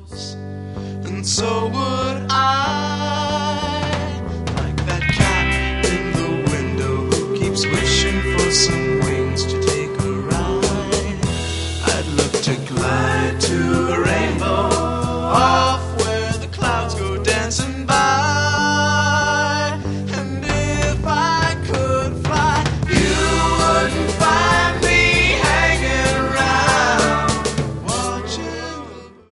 and so would I. Like that cat in the window who keeps wishing for some